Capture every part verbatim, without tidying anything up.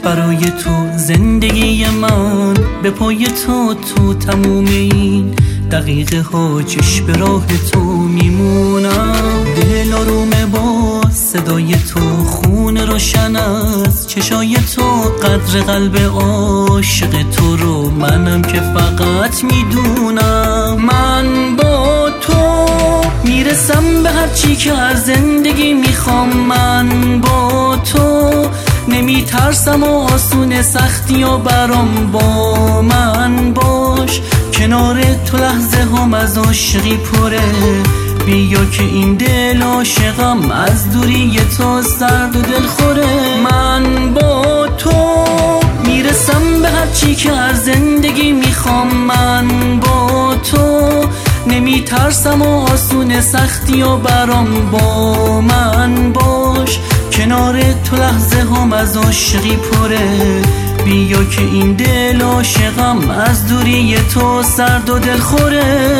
برای تو زندگی من به پای تو تو تموم این دقیقه ها چشم به راه تو میمونم. دل آرومه با صدای تو، خون روشن از چشای تو، قدر قلب عاشق تو رو منم که فقط میدونم. من با تو میرسم به هر چی که از زندگی میخوام. من با تو نمیترسم و آسون سختی و برام با من باش. کنار تو لحظه هم از عاشقی پره، بیا که این دل عاشقم از دوری تو سرد و دل خوره. من با تو میرسم به هر چی که از زندگی میخوام. من با تو نمیترسم و آسون سختی و برام با من باش. کنار تو لحظه هم از عاشقی پره، بیا که این دل عاشقم از دوری تو سرد و دل خوره.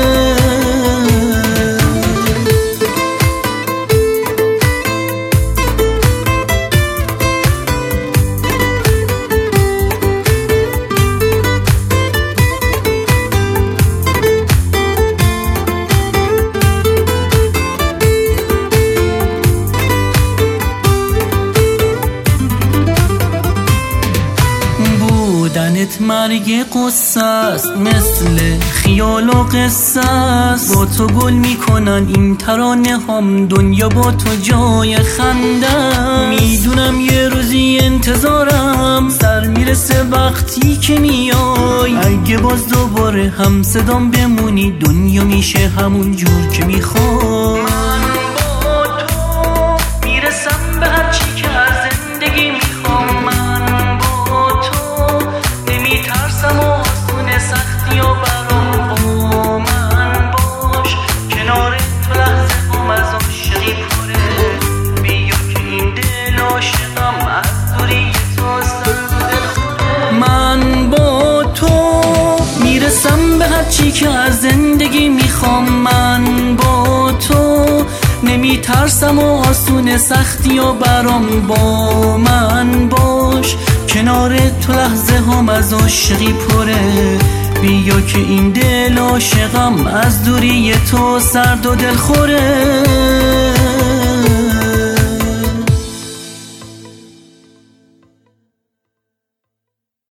بودنت مرگ قصه است، مثل خیال و قصه است. با تو گل میکنن این ترانه هم، دنیا با تو جای خنده. میدونم یه روزی انتظارم سر میرسه وقتی که میای. اگه باز دوباره هم صدام بمونی دنیا میشه همون جور که میخوای. من با تو میرسم به هر چی که از زندگی میخوام. من با تو نمیترسم و آسون سختی و برام با من باش. کنار تو لحظه هم از عاشقی پره، بیا که این دل عاشقم از دوری تو سرد و دل خوره. من با تو میرسم به هر چی که از زندگی میخوام. من با تو نمیترسم و آسون سختی و برام با من باش. کنار تو لحظه هم از عاشقی پره، بیا که این دل عاشقم از دوری تو سرد و دل خوره.